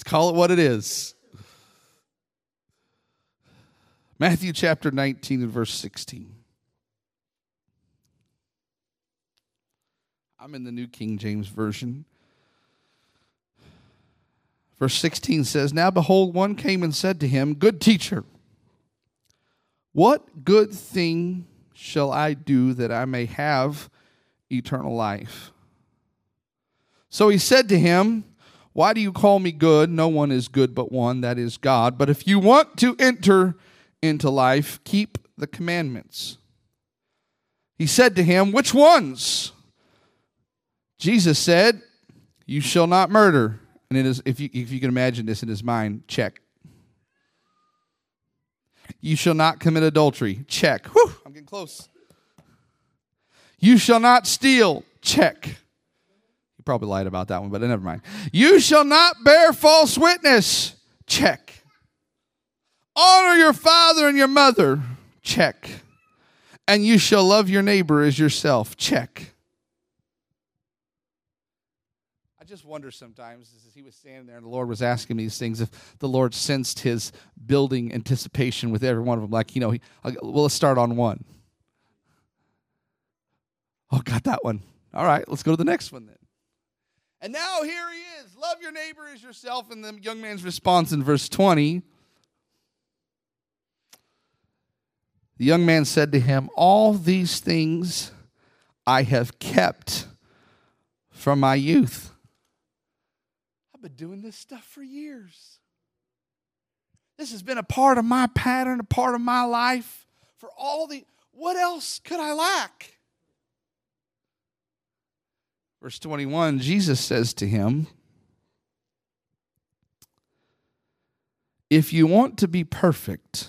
Call it what it is. Matthew chapter 19 and verse 16. I'm in the New King James Version. Verse 16 says, Now behold, one came and said to him, Good teacher, what good thing shall I do that I may have eternal life? So he said to him, Why do you call me good? No one is good but one, that is God. But if you want to enter into life, keep the commandments. He said to him, Which ones? Jesus said, You shall not murder. And it is, if you can imagine this in his mind, check. You shall not commit adultery. Check. Whew, I'm getting close. You shall not steal. Check. You probably lied about that one, but never mind. You shall not bear false witness. Check. Honor your father and your mother. Check. And you shall love your neighbor as yourself. Check. I just wonder sometimes, as he was standing there and the Lord was asking me these things, if the Lord sensed his building anticipation with every one of them. Like, well, let's start on one. Oh, got that one. All right, let's go to the next one then. And now here he is. Love your neighbor as yourself. And the young man's response in verse 20. The young man said to him, All these things I have kept from my youth. I've been doing this stuff for years. This has been a part of my pattern, a part of my life. What else could I lack? Verse 21, Jesus says to him, If you want to be perfect,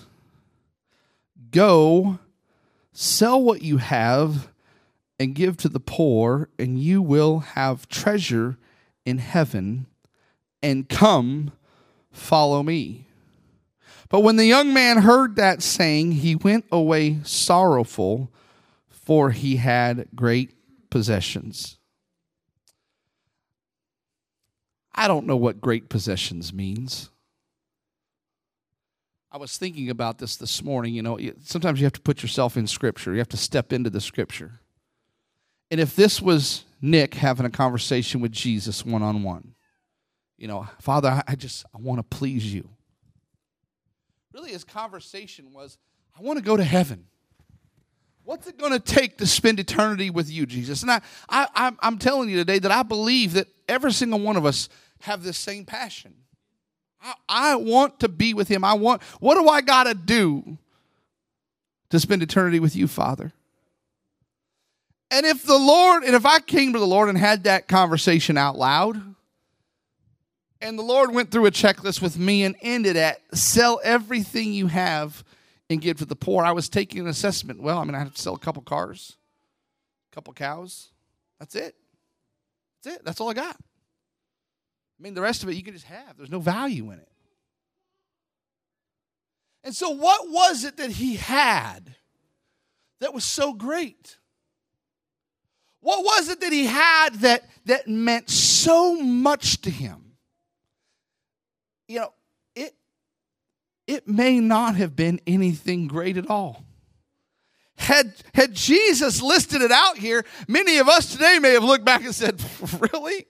go, sell what you have, and give to the poor, and you will have treasure in heaven, and come, follow me. But when the young man heard that saying, he went away sorrowful, for he had great possessions. I don't know what great possessions means. I was thinking about this morning. Sometimes you have to put yourself in Scripture. You have to step into the Scripture. And if this was Nick having a conversation with Jesus one-on-one, Father, I want to please you. Really, his conversation was, I want to go to heaven. What's it going to take to spend eternity with you, Jesus? And I'm telling you today that I believe that every single one of us have this same passion. I want to be with him. What do I got to do to spend eternity with you, Father? And if I came to the Lord and had that conversation out loud, and the Lord went through a checklist with me and ended at, sell everything you have and give to the poor, I was taking an assessment. Well, I have to sell a couple cars, a couple cows. That's it. That's all I got. The rest of it you can just have. There's no value in it. And so what was it that he had that was so great? What was it that he had that meant so much to him? It may not have been anything great at all. Had Jesus listed it out here, many of us today may have looked back and said, really?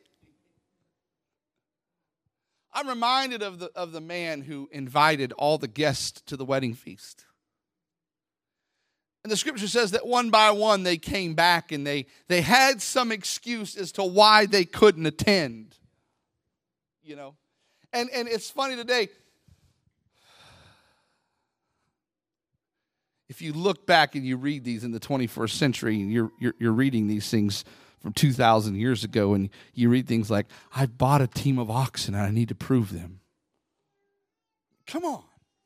I'm reminded of the man who invited all the guests to the wedding feast. And the scripture says that one by one they came back and they had some excuse as to why they couldn't attend. And it's funny today. If you look back and you read these in the 21st century, and you're reading these things from 2,000 years ago, and you read things like, I bought a team of oxen and I need to prove them. Come on.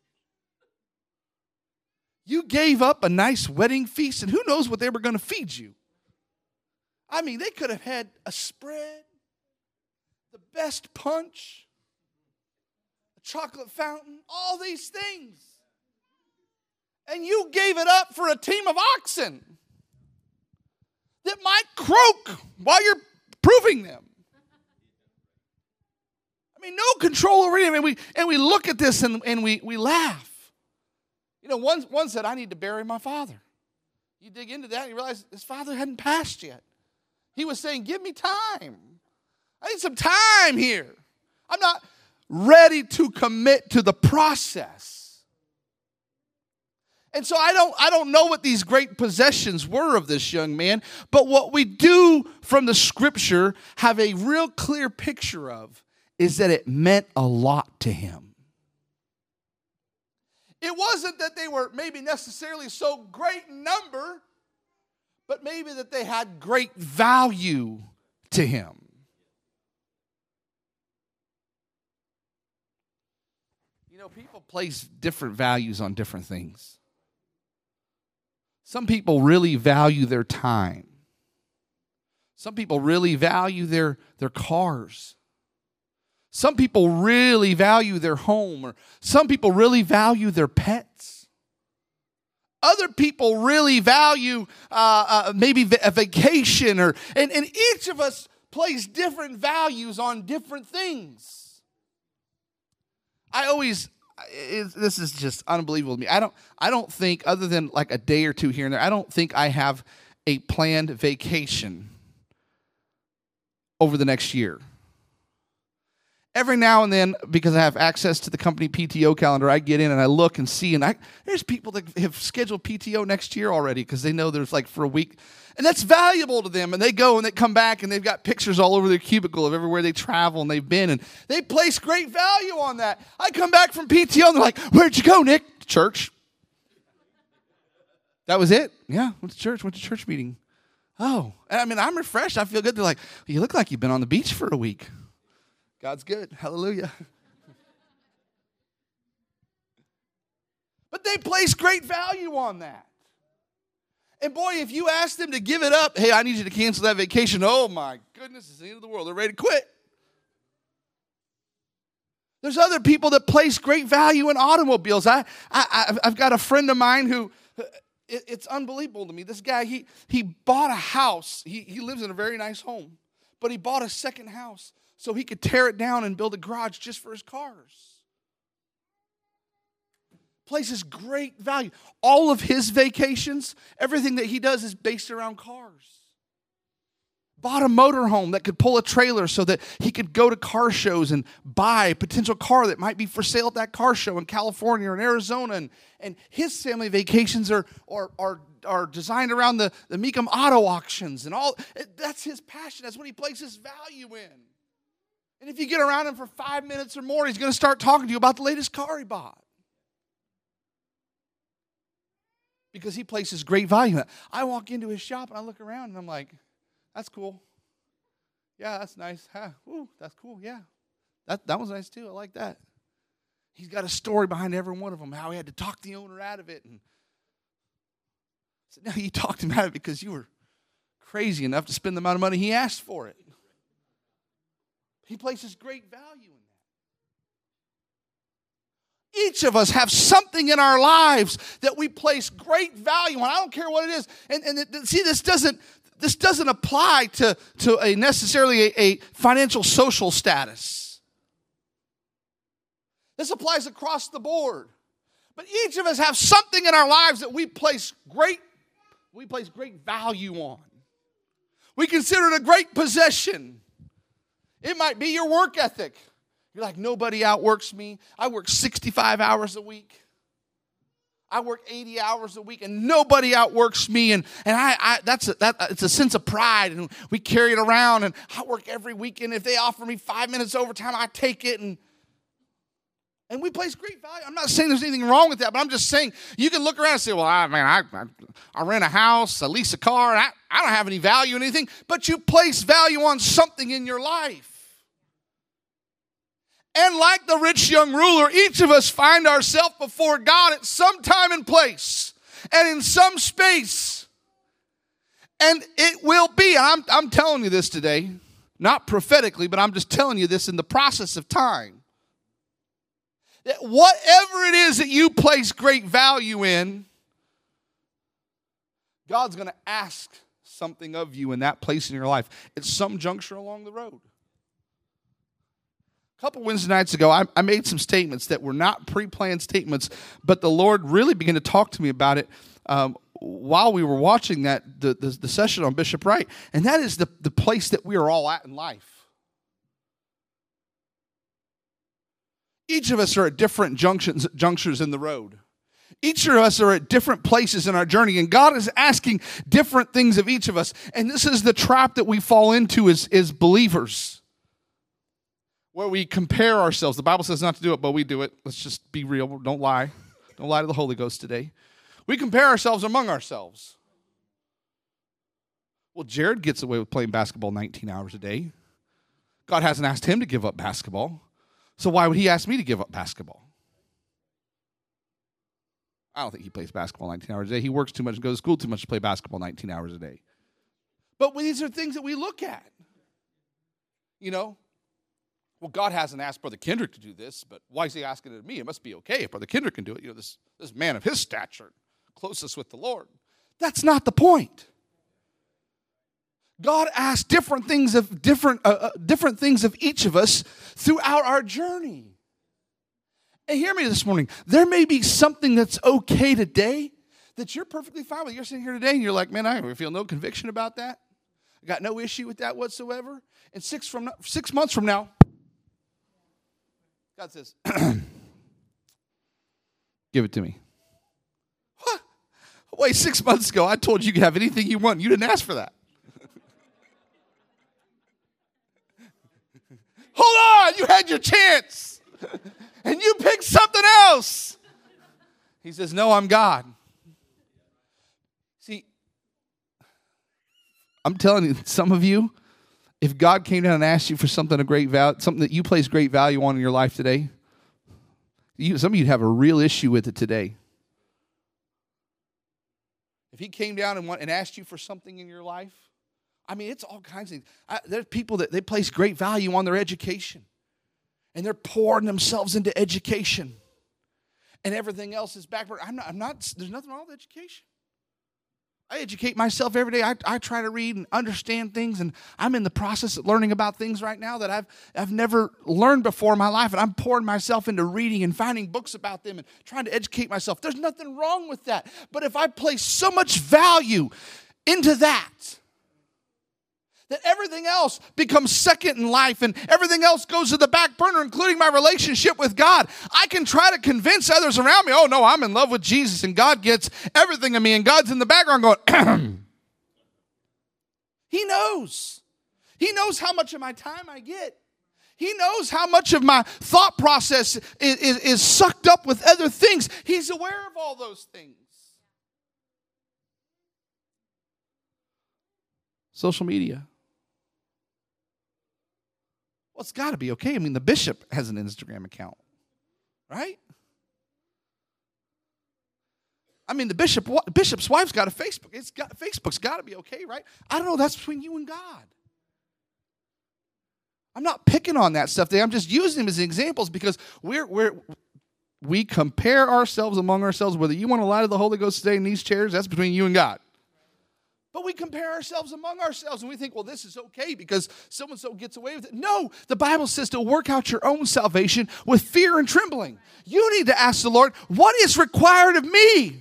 You gave up a nice wedding feast, and who knows what they were going to feed you. They could have had a spread, the best punch, a chocolate fountain, all these things. And you gave it up for a team of oxen that might croak while you're proving them. no control over him. And we look at this and we laugh. One said, I need to bury my father. You dig into that and you realize his father hadn't passed yet. He was saying, give me time. I need some time here. I'm not ready to commit to the process. And so I don't know what these great possessions were of this young man, but what we do from the scripture have a real clear picture of is that it meant a lot to him. It wasn't that they were maybe necessarily so great in number, but maybe that they had great value to him. People place different values on different things. Some people really value their time. Some people really value their cars. Some people really value their home, or some people really value their pets. Other people really value maybe a vacation, and each of us place different values on different things. This is just unbelievable to me. I don't think, other than like a day or two here and there, I don't think I have a planned vacation over the next year. Every now and then, because I have access to the company PTO calendar, I get in and I look and see, and there's people that have scheduled PTO next year already because they know there's like for a week. And that's valuable to them. And they go and they come back and they've got pictures all over their cubicle of everywhere they travel and they've been. And they place great value on that. I come back from PTO and they're like, where'd you go, Nick? Church. That was it? Yeah, went to church meeting. Oh, I'm refreshed. I feel good. They're like, you look like you've been on the beach for a week. God's good. Hallelujah. But they place great value on that. And boy, if you ask them to give it up, hey, I need you to cancel that vacation. Oh my goodness, it's the end of the world. They're ready to quit. There's other people that place great value in automobiles. I've got a friend of mine who, it's unbelievable to me. This guy, he bought a house. He lives in a very nice home, but he bought a second house so he could tear it down and build a garage just for his cars. Places great value. All of his vacations, everything that he does is based around cars. Bought a motorhome that could pull a trailer so that he could go to car shows and buy a potential car that might be for sale at that car show in California or in Arizona. And his family vacations are designed around the Mecum auto auctions and all. That's his passion. That's what he places value in. And if you get around him for 5 minutes or more, he's going to start talking to you about the latest car he bought. Because he places great value in it. I walk into his shop and I look around and I'm like, that's cool. Yeah, that's nice. Huh? Ooh, that's cool. Yeah. That was nice too. I like that. He's got a story behind every one of them, how he had to talk the owner out of it. And I said, no, you talked him out of it because you were crazy enough to spend the amount of money he asked for it. He places great value in that. Each of us have something in our lives that we place great value on. I don't care what it is. And see, this doesn't apply to necessarily a financial social status. This applies across the board. But each of us have something in our lives that we place great value on. We consider it a great possession. It might be your work ethic. You're like, nobody outworks me. I work 65 hours a week. I work 80 hours a week, and nobody outworks me. And it's a sense of pride, and we carry it around. And I work every weekend. If they offer me 5 minutes overtime, I take it. And we place great value. I'm not saying there's anything wrong with that, but I'm just saying you can look around and say, well, I rent a house, I lease a car, and I don't have any value in anything. But you place value on something in your life. And like the rich young ruler, each of us find ourselves before God at some time and place and in some space. And it will be, and I'm telling you this today, not prophetically, but I'm just telling you this in the process of time. That whatever it is that you place great value in, God's going to ask something of you in that place in your life at some juncture along the road. A couple Wednesday nights ago, I made some statements that were not pre-planned statements, but the Lord really began to talk to me about it while we were watching the session on Bishop Wright, and that is the place that we are all at in life. Each of us are at different junctures in the road. Each of us are at different places in our journey, and God is asking different things of each of us. And this is the trap that we fall into as believers, where we compare ourselves. The Bible says not to do it, but we do it. Let's just be real. Don't lie. Don't lie to the Holy Ghost today. We compare ourselves among ourselves. Well, Jared gets away with playing basketball 19 hours a day. God hasn't asked him to give up basketball. So why would he ask me to give up basketball? I don't think he plays basketball 19 hours a day. He works too much and goes to school too much to play basketball 19 hours a day. But these are things that we look at. You know, well, God hasn't asked Brother Kendrick to do this, but why is he asking it of me? It must be okay if Brother Kendrick can do it. You know, this man of his stature, closest with the Lord. That's not the point. God asks different things of things of each of us throughout our journey. And hear me this morning. There may be something that's okay today that you're perfectly fine with. You're sitting here today and you're like, man, I feel no conviction about that. I got no issue with that whatsoever. And 6 months from now, God says, give it to me. What? Wait, 6 months ago, I told you could have anything you want. You didn't ask for that. Hold on, you had your chance. And you picked something else. He says, no, I'm God. See, I'm telling you, some of you, if God came down and asked you for something of great value, something that you place great value on in your life today, some of you have a real issue with it today. If he came down and asked you for something in your life, I mean, it's all kinds of things. There's people that they place great value on their education. And they're pouring themselves into education. And everything else is backward. There's nothing wrong with education. I educate myself every day. I try to read and understand things. And I'm in the process of learning about things right now that I've never learned before in my life. And I'm pouring myself into reading and finding books about them and trying to educate myself. There's nothing wrong with that. But if I place so much value into that everything else becomes second in life and everything else goes to the back burner, including my relationship with God, I can try to convince others around me, oh, no, I'm in love with Jesus and God gets everything of me, and God's in the background going, He knows. He knows how much of my time I get. He knows how much of my thought process is sucked up with other things. He's aware of all those things. Social media. Well, it's got to be okay. I mean, the bishop has an Instagram account, right? I mean, the bishop's wife's got a Facebook. Facebook's got to be okay, right? I don't know. That's between you and God. I'm not picking on that stuff today. I'm just using them as examples because we compare ourselves among ourselves. Whether you want to lie to the Holy Ghost today in these chairs, that's between you and God. But we compare ourselves among ourselves and we think, well, this is okay because so-and-so gets away with it. No, the Bible says to work out your own salvation with fear and trembling. You need to ask the Lord, what is required of me?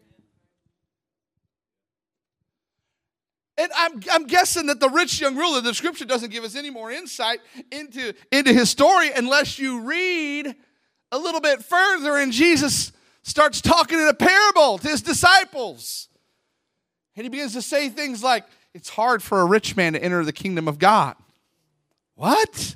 And I'm guessing that the rich young ruler, the scripture doesn't give us any more insight into his story unless you read a little bit further and Jesus starts talking in a parable to his disciples. And he begins to say things like, it's hard for a rich man to enter the kingdom of God. What?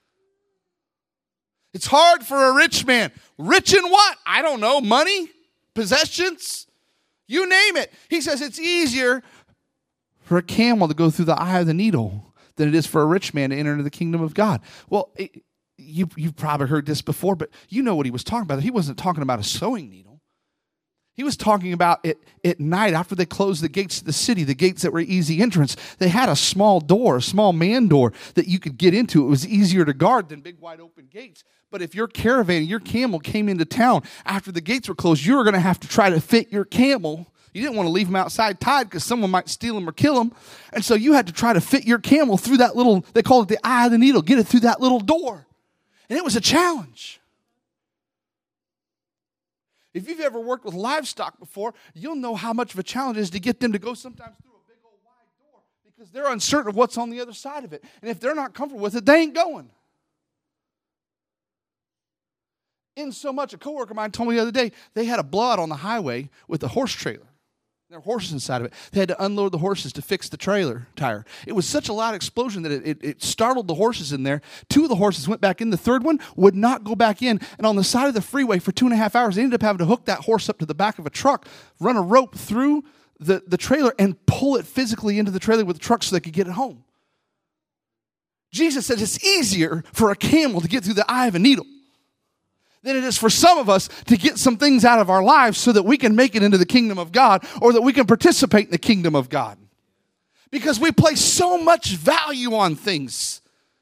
It's hard for a rich man. Rich in what? I don't know. Money? Possessions? You name it. He says it's easier for a camel to go through the eye of the needle than it is for a rich man to enter into the kingdom of God. Well, you've probably heard this before, but you know what he was talking about. He wasn't talking about a sewing needle. He was talking about it at night after they closed the gates of the city, the gates that were easy entrance. They had a small door, a small man door that you could get into. It was easier to guard than big wide open gates. But if your caravan, your camel came into town after the gates were closed, you were going to have to try to fit your camel. You didn't want to leave him outside tied because someone might steal him or kill him. And so you had to try to fit your camel through that little, they call it the eye of the needle, get it through that little door. And it was a challenge. If you've ever worked with livestock before, you'll know how much of a challenge it is to get them to go sometimes through a big old wide door because they're uncertain of what's on the other side of it. And if they're not comfortable with it, they ain't going. In so much, a coworker of mine told me the other day, they had a blowout on the highway with a horse trailer. There were horses inside of it. They had to unload the horses to fix the trailer tire. It was such a loud explosion that it startled the horses in there. 2 of the horses went back in. The third one would not go back in. And on the side of the freeway for 2.5 hours, they ended up having to hook that horse up to the back of a truck, run a rope through the trailer, and pull it physically into the trailer with the truck so they could get it home. Jesus said it's easier for a camel to get through the eye of a needle than it is for some of us to get some things out of our lives so that we can make it into the kingdom of God or that we can participate in the kingdom of God. Because we place so much value on things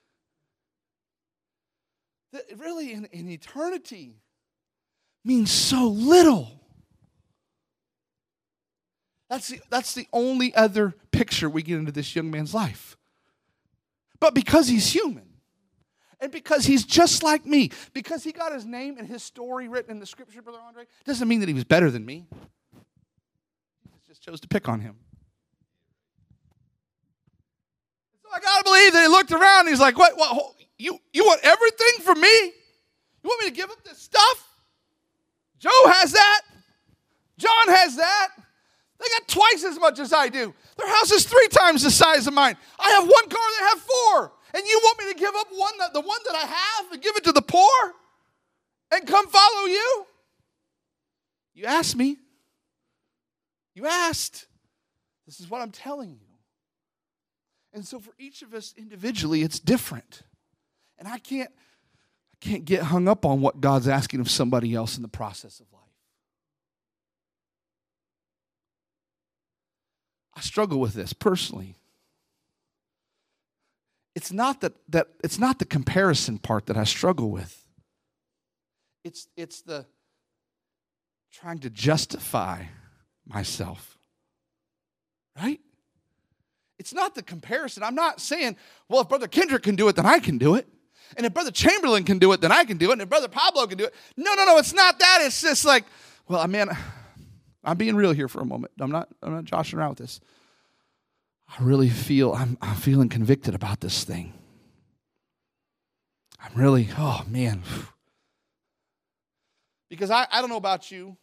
that really in eternity means so little. That's the only other picture we get into this young man's life. But because he's human, and because he's just like me, because he got his name and his story written in the scripture, Brother Andre, doesn't mean that he was better than me. He just chose to pick on him. So I got to believe that he looked around and he's like, what you want everything from me? You want me to give up this stuff? Joe has that. John has that. They got twice as much as I do. Their house is 3 times the size of mine. I have 1 car, they have 4. And you want me to give up the one that I have and give it to the poor and come follow you? You asked me. You asked. This is what I'm telling you. And so for each of us individually, it's different. And I can't get hung up on what God's asking of somebody else in the process of life. I struggle with this personally. It's not it's not the comparison part that I struggle with. It's the trying to justify myself. Right? It's not the comparison. I'm not saying, well, if Brother Kendrick can do it, then I can do it. And if Brother Chamberlain can do it, then I can do it. And if Brother Pablo can do it. No, it's not that. It's just like, well, man, I'm being real here for a moment. I'm not joshing around with this. I really feel, I'm feeling convicted about this thing. I'm really, oh man. Because I don't know about you,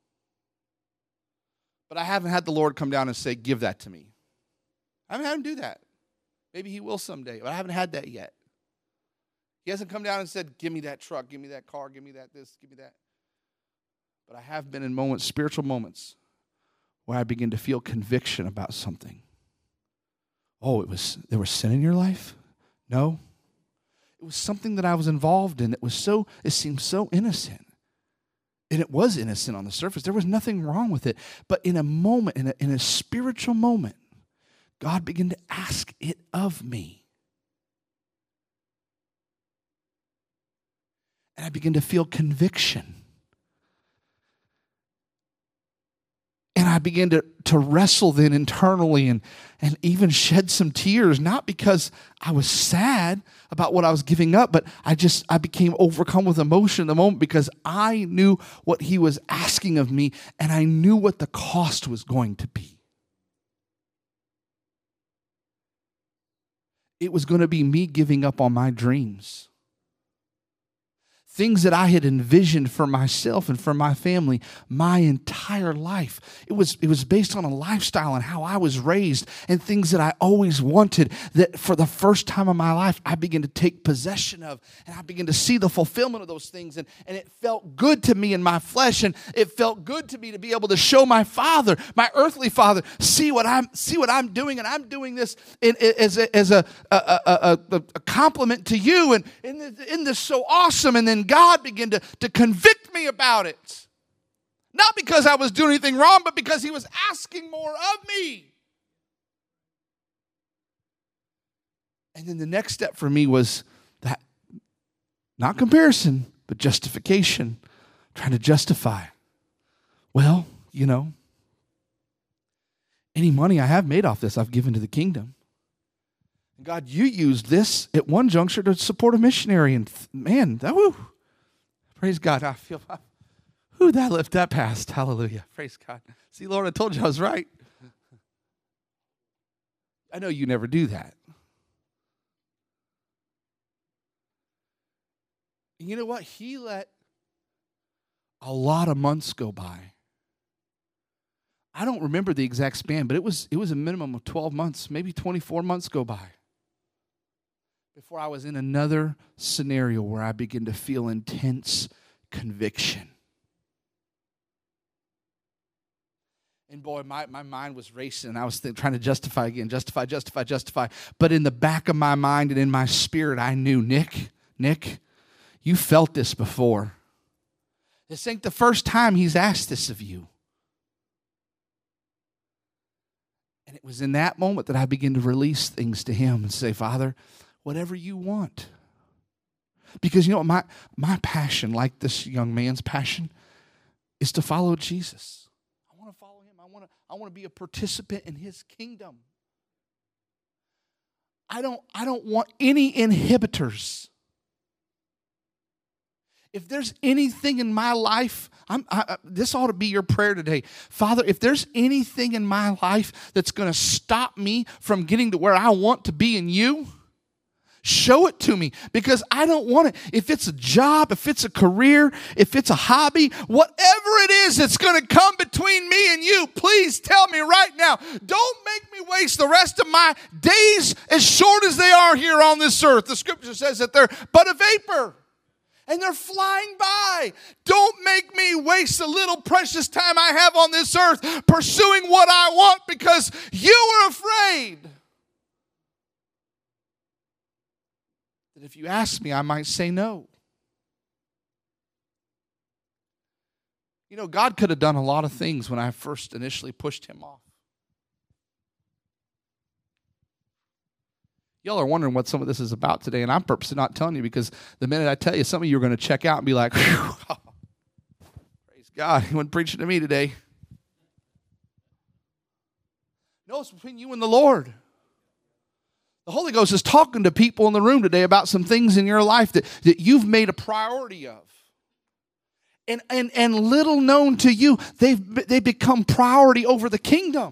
but I haven't had the Lord come down and say, give that to me. I haven't had him do that. Maybe he will someday, but I haven't had that yet. He hasn't come down and said, give me that truck, give me that car, give me that this, give me that. But I have been in moments, spiritual moments, where I begin to feel conviction about something. Oh, there was sin in your life? No. It was something that I was involved in it seemed so innocent. And it was innocent on the surface. There was nothing wrong with it. But in a moment, in a spiritual moment, God began to ask it of me. And I began to feel conviction. And I began to wrestle then internally and even shed some tears, not because I was sad about what I was giving up, but I became overcome with emotion in the moment because I knew what he was asking of me and I knew what the cost was going to be. It was going to be me giving up on my dreams. Things that I had envisioned for myself and for my family my entire life. It was based on a lifestyle and how I was raised and things that I always wanted that for the first time in my life I began to take possession of and I began to see the fulfillment of those things and it felt good to me in my flesh and it felt good to me to be able to show my father, my earthly father, see what I'm doing and I'm doing this as a compliment to you and in this so awesome. And then God began to convict me about it. Not because I was doing anything wrong, but because he was asking more of me. And then the next step for me was that, not comparison, but justification. Trying to justify. Well, any money I have made off this, I've given to the kingdom. God, you used this at one juncture to support a missionary. And man, that, woo, praise God. I feel, that left that past. Hallelujah. Praise God. See, Lord, I told you I was right. I know you never do that. And you know what? He let a lot of months go by. I don't remember the exact span, but it was a minimum of 12 months, maybe 24 months go by before I was in another scenario where I began to feel intense conviction. And boy, my mind was racing. I was trying to justify again, justify. But in the back of my mind and in my spirit, I knew, Nick, you felt this before. This ain't the first time he's asked this of you. And it was in that moment that I began to release things to him and say, Father, whatever you want. Because you know what, my passion, like this young man's passion, is to follow Jesus. I want to follow him. I want to be a participant in his kingdom. I don't want any inhibitors. If there's anything in my life, this ought to be your prayer today. Father, if there's anything in my life that's going to stop me from getting to where I want to be in you, show it to me, because I don't want it. If it's a job, if it's a career, if it's a hobby, whatever it is that's going to come between me and you, please tell me right now. Don't make me waste the rest of my days as short as they are here on this earth. The scripture says that they're but a vapor. And they're flying by. Don't make me waste the little precious time I have on this earth pursuing what I want because you are afraid that if you ask me, I might say no. You know, God could have done a lot of things when I first initially pushed him off. Y'all are wondering what some of this is about today, and I'm purposely not telling you because the minute I tell you, some of you are going to check out and be like, praise God, he wasn't preaching to me today. No, it's between you and the Lord. The Holy Ghost is talking to people in the room today about some things in your life that you've made a priority of. And little known to you, they become priority over the kingdom.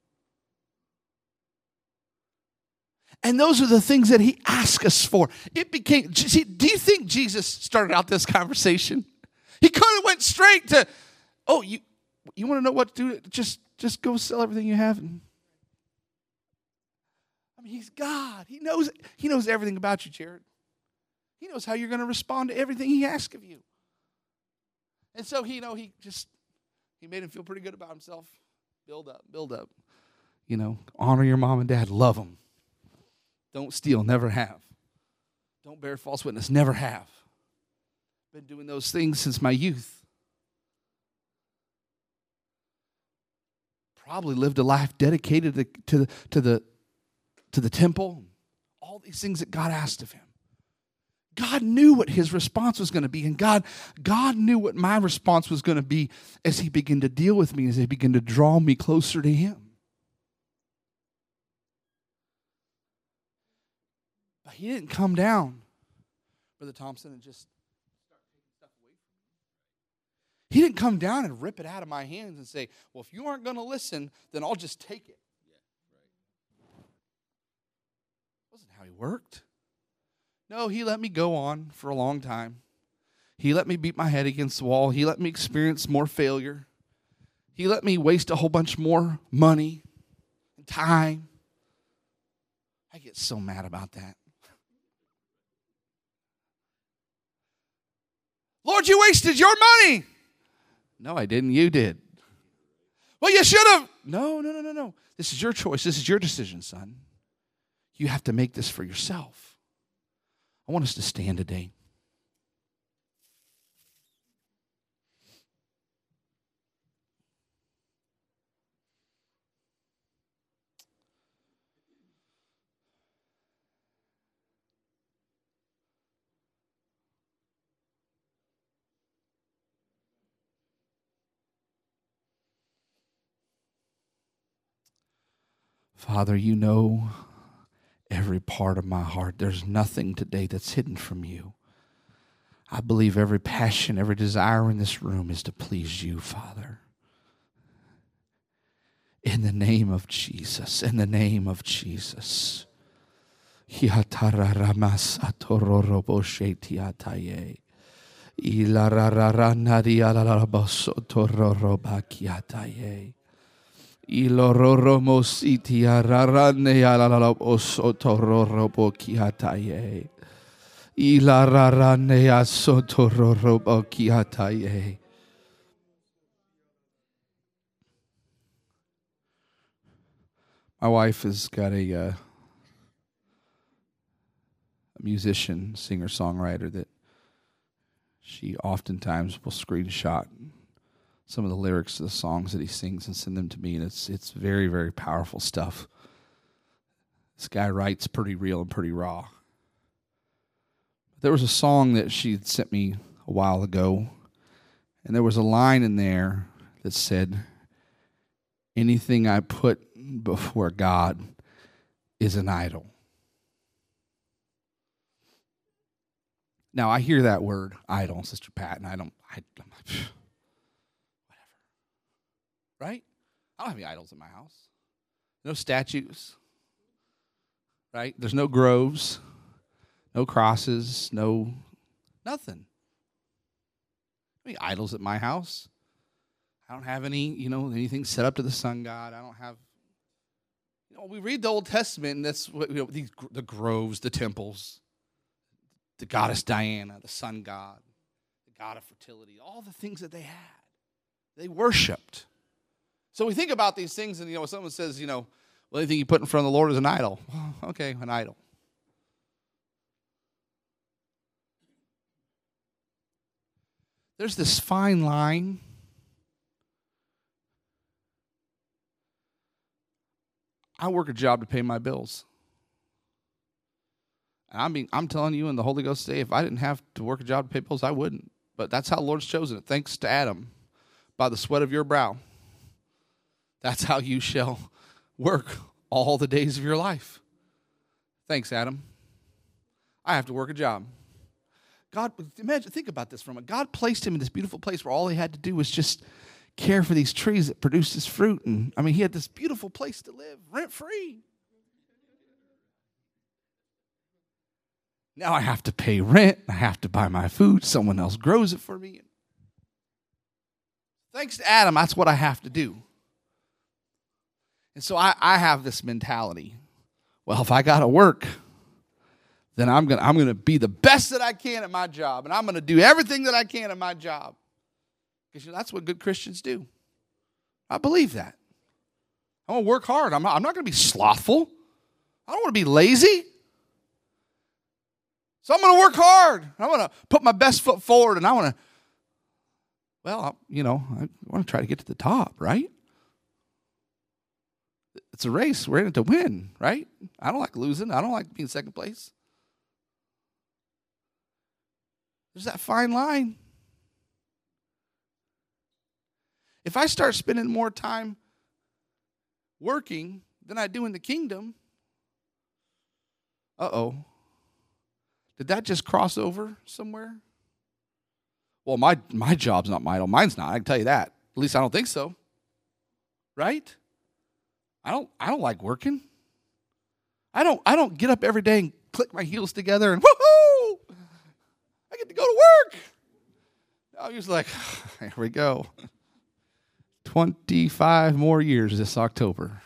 And those are the things that he asked us for. It became, see, do you think Jesus started out this conversation? He could have went straight to, oh, you want to know what to do? Just go sell everything you have. And, I mean, he's God. He knows everything about you, Jared. He knows how you're going to respond to everything he asks of you. And so, he made him feel pretty good about himself. Build up. Honor your mom and dad. Love them. Don't steal, never have. Don't bear false witness, never have. Been doing those things since my youth. Probably lived a life dedicated to the temple. All these things that God asked of him. God knew what his response was going to be, and God knew what my response was going to be as he began to deal with me, as he began to draw me closer to him. He didn't come down, Brother Thompson, and just start taking stuff away from me. He didn't come down and rip it out of my hands and say, well, if you aren't going to listen, then I'll just take it. That wasn't how he worked. No, he let me go on for a long time. He let me beat my head against the wall. He let me experience more failure. He let me waste a whole bunch more money and time. I get so mad about that. Lord, you wasted your money. No, I didn't. You did. Well, you should have. No. This is your choice. This is your decision, son. You have to make this for yourself. I want us to stand today. Father, you know every part of my heart. There's nothing today that's hidden from you. I believe every passion, every desire in this room is to please you, Father. In the name of Jesus, in the name of Jesus. My wife has got a musician, singer, songwriter that she oftentimes will screenshot some of the lyrics to the songs that he sings and send them to me, and it's very, very powerful stuff. This guy writes pretty real and pretty raw. There was a song that she had sent me a while ago, and there was a line in there that said, "Anything I put before God is an idol." Now, I hear that word, idol, Sister Pat, and I'm like, whatever. Right? I don't have any idols in my house. No statues. Right? There's no groves, no crosses, nothing. Any idols at my house. I don't have anything set up to the sun god. I don't have, we read the Old Testament, and that's what, the groves, the temples, the goddess Diana, the sun god, the god of fertility, all the things that they had. They worshipped. So we think about these things, and, when someone says, anything you put in front of the Lord is an idol. Well, okay, an idol. There's this fine line. I work a job to pay my bills. I'm telling you in the Holy Ghost today, if I didn't have to work a job to pay bills, I wouldn't. But that's how the Lord's chosen it. Thanks to Adam, by the sweat of your brow. That's how you shall work all the days of your life. Thanks, Adam. I have to work a job. God, think about this for a moment. God placed him in this beautiful place where all he had to do was just care for these trees that produced his fruit. And he had this beautiful place to live, rent-free. Now I have to pay rent. I have to buy my food. Someone else grows it for me. Thanks to Adam, that's what I have to do. And so I have this mentality. Well, if I got to work, then I'm gonna be the best that I can at my job, and I'm gonna do everything that I can at my job, because that's what good Christians do. I believe that. I'm gonna work hard. I'm not gonna be slothful. I don't want to be lazy. So I'm gonna work hard. I'm gonna put my best foot forward, and I want to try to get to the top, right? It's a race. We're in it to win, right? I don't like losing. I don't like being second place. There's that fine line. If I start spending more time working than I do in the kingdom, did that just cross over somewhere? Well, my job's not my idol. Mine's not. I can tell you that. At least I don't think so. Right? I don't like working. I don't get up every day and click my heels together and woohoo! I get to go to work. I was like, here we go. 25 more years this October.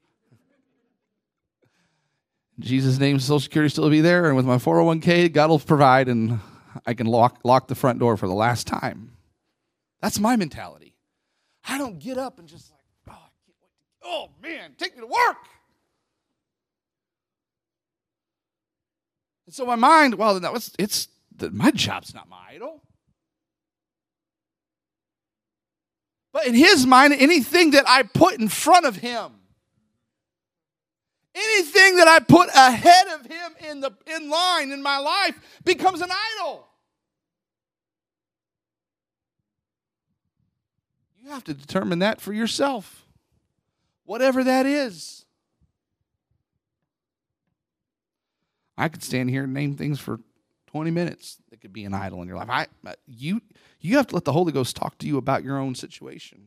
In Jesus' name, Social Security still be there, and with my 401k, God will provide, and I can lock the front door for the last time. That's my mentality. I don't get up and just like, I can't wait. Oh man, take me to work. And so my mind, my job's not my idol. But in his mind, anything that I put in front of him, anything that I put ahead of him in line in my life becomes an idol. You have to determine that for yourself. Whatever that is. I could stand here and name things for 20 minutes that could be an idol in your life. You have to let the Holy Ghost talk to you about your own situation.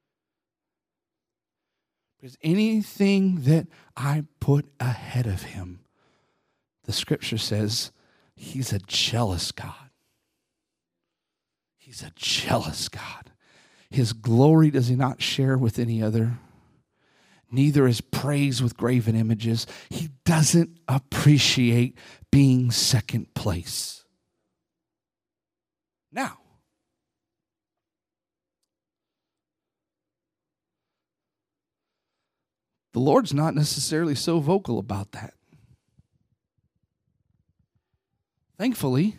Because anything that I put ahead of him, the scripture says he's a jealous God. He's a jealous God. His glory does he not share with any other. Neither is praise with graven images. He doesn't appreciate being second place. Now, the Lord's not necessarily so vocal about that. Thankfully,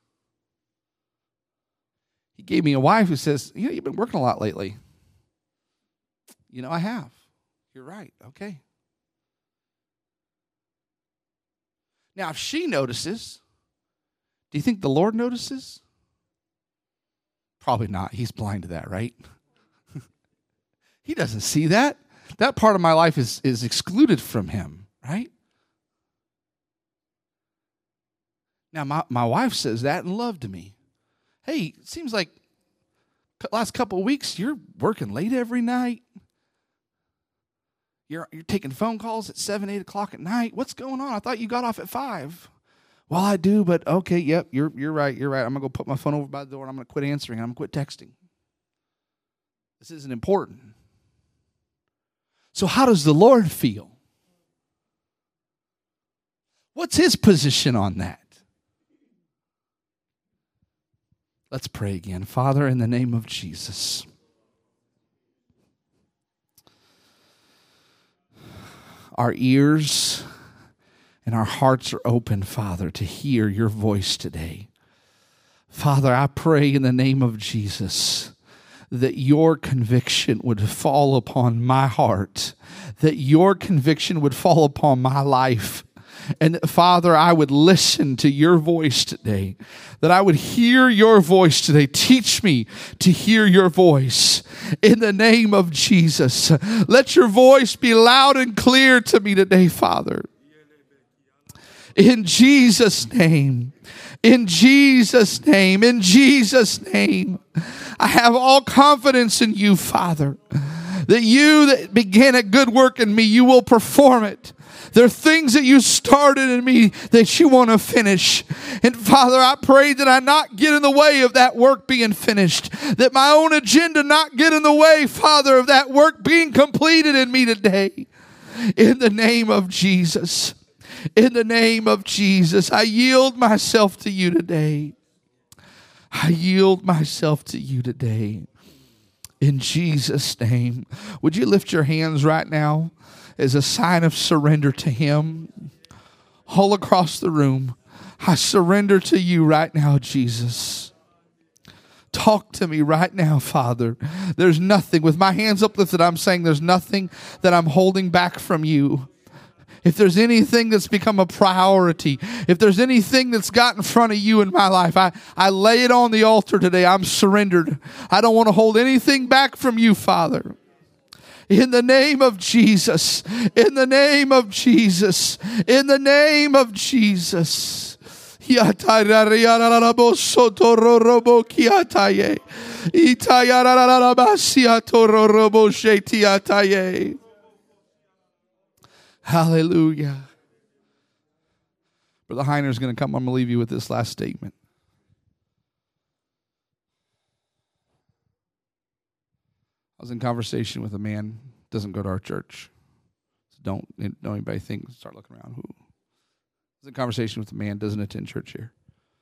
he gave me a wife who says, you've been working a lot lately. I have. You're right. Okay. Now, if she notices, do you think the Lord notices? Probably not. He's blind to that, right? He doesn't see that. That part of my life is excluded from him, right? Now, my wife says that in love to me. Hey, it seems like the last couple of weeks you're working late every night. You're taking phone calls at 7, 8 o'clock at night. What's going on? I thought you got off at 5. Well, I do, but okay, yep, you're right. You're right. I'm going to go put my phone over by the door and I'm going to quit answering. I'm going to quit texting. This isn't important. So how does the Lord feel? What's his position on that? Let's pray again. Father, in the name of Jesus, our ears and our hearts are open, Father, to hear your voice today. Father, I pray in the name of Jesus that your conviction would fall upon my heart, that your conviction would fall upon my life, and that, Father, I would listen to your voice today, that I would hear your voice today. Teach me to hear your voice in the name of Jesus. Let your voice be loud and clear to me today, Father. In Jesus' name. In Jesus' name. In Jesus' name. I have all confidence in you, Father, that you that began a good work in me, you will perform it. There are things that you started in me that you want to finish. And Father, I pray that I not get in the way of that work being finished. That my own agenda not get in the way, Father, of that work being completed in me today. In the name of Jesus. In the name of Jesus, I yield myself to you today. I yield myself to you today. In Jesus' name. Would you lift your hands right now as a sign of surrender to him? All across the room, I surrender to you right now, Jesus. Talk to me right now, Father. There's nothing, with my hands uplifted, I'm saying there's nothing that I'm holding back from you. If there's anything that's become a priority, if there's anything that's got in front of you in my life, I lay it on the altar today. I'm surrendered. I don't want to hold anything back from you, Father. In the name of Jesus, in the name of Jesus, in the name of Jesus. Hallelujah. Brother Heiner is going to come. I'm going to leave you with this last statement. I was in conversation with a man, doesn't go to our church. So don't anybody think, start looking around. Who? I was in conversation with a man, doesn't attend church here.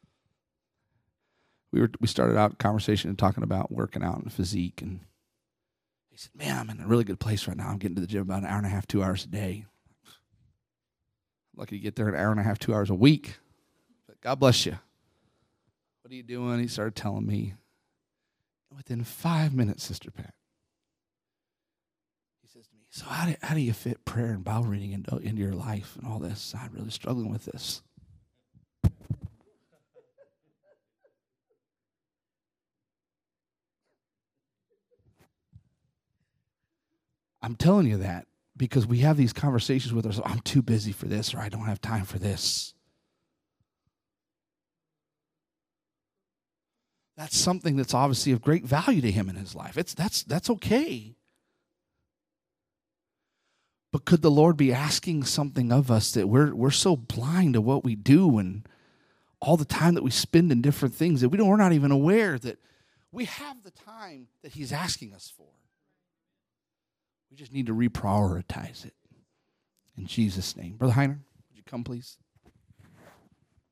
We started out conversation and talking about working out and physique, and he said, "Man, I'm in a really good place right now. I'm getting to the gym about an hour and a half, 2 hours a day. Lucky to get there an hour and a half, 2 hours a week. But God bless you. What are you doing?" He started telling me. Within 5 minutes, Sister Pat, he says to me, "So how do you fit prayer and Bible reading into your life and all this? I'm really struggling with this." I'm telling you that because we have these conversations with ourselves. I'm too busy for this, or I don't have time for this. That's something that's obviously of great value to him in his life. That's okay. But could the Lord be asking something of us that we're so blind to what we do and all the time that we spend in different things that we're not even aware that we have the time that he's asking us for. We just need to reprioritize it. In Jesus' name. Brother Heiner, would you come, please?